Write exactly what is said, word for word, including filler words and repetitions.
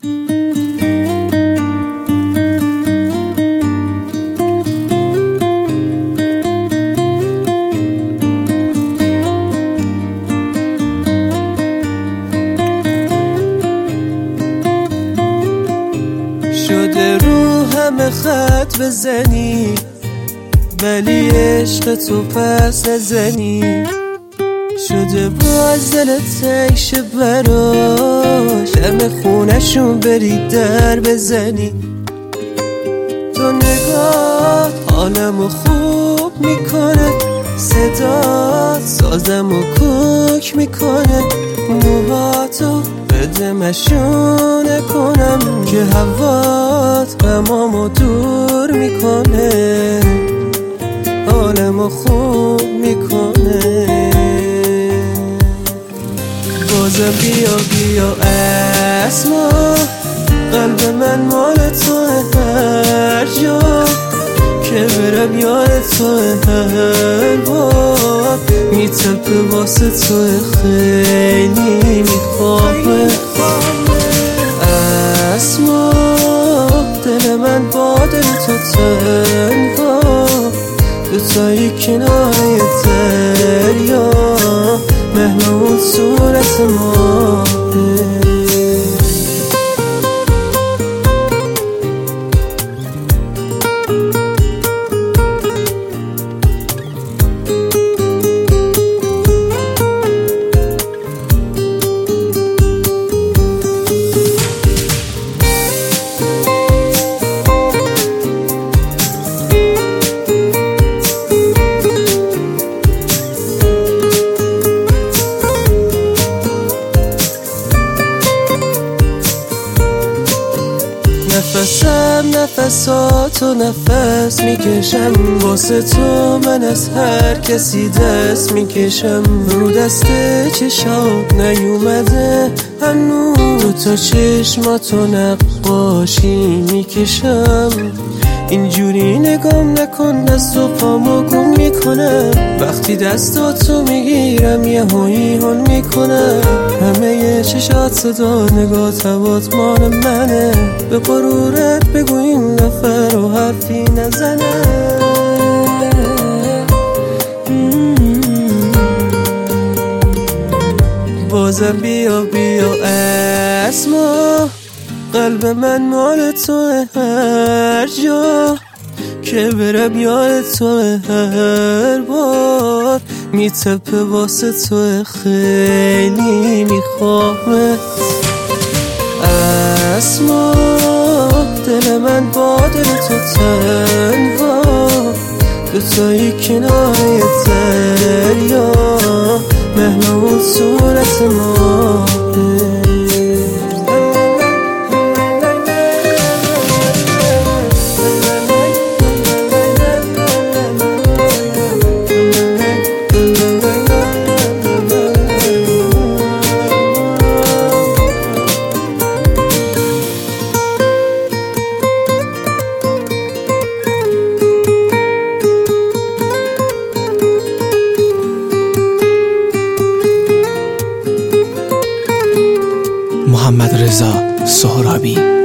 شده رو همه خط بزنی ولی عشق تو پس نزنی، شده باز دلت تنگ شه برا شرم خونشون بری در بزنی. تو نگاه حالمو خوب میکنه، صدات سازمو کوک میکنه، موهاتو بده مشونه کنم که هوات غمامو دور میکنه، حالمو خوب میکنه. بازم بیا بیا اسما، قلب من مال تو هر جا که برم یاد تو هر بار میتپه واسه تو خیلی میخوامه. اسما دل من با دل تو تنها، دوتایی کنار دریا مهمون صورت ما. نفسم نفساتو نفس میکشم، واسه تو من از هر کسی دست میکشم. رو دست چشات نیومده هنوز، دو تا چشماتو نقاشی میکشم. اینجوری نگام نکن، دست و پامو گم میکنم، وقتی دستاتو میگیرم یه هایی هون میکنم. همه یه چشات صدا نگاه توات مال منه، به غرورت بگو این دفعه رو حرفی نزنه. بازم بیا بیا اسما، قلب من مال تو هر جا که برم یاد تو هر بار میتپه واسه تو خیلی میخوامه. اسما دل من با دل تو تنها، دوتایی کنار دریا مهمون صورت ما. محمد رضا سهرابی.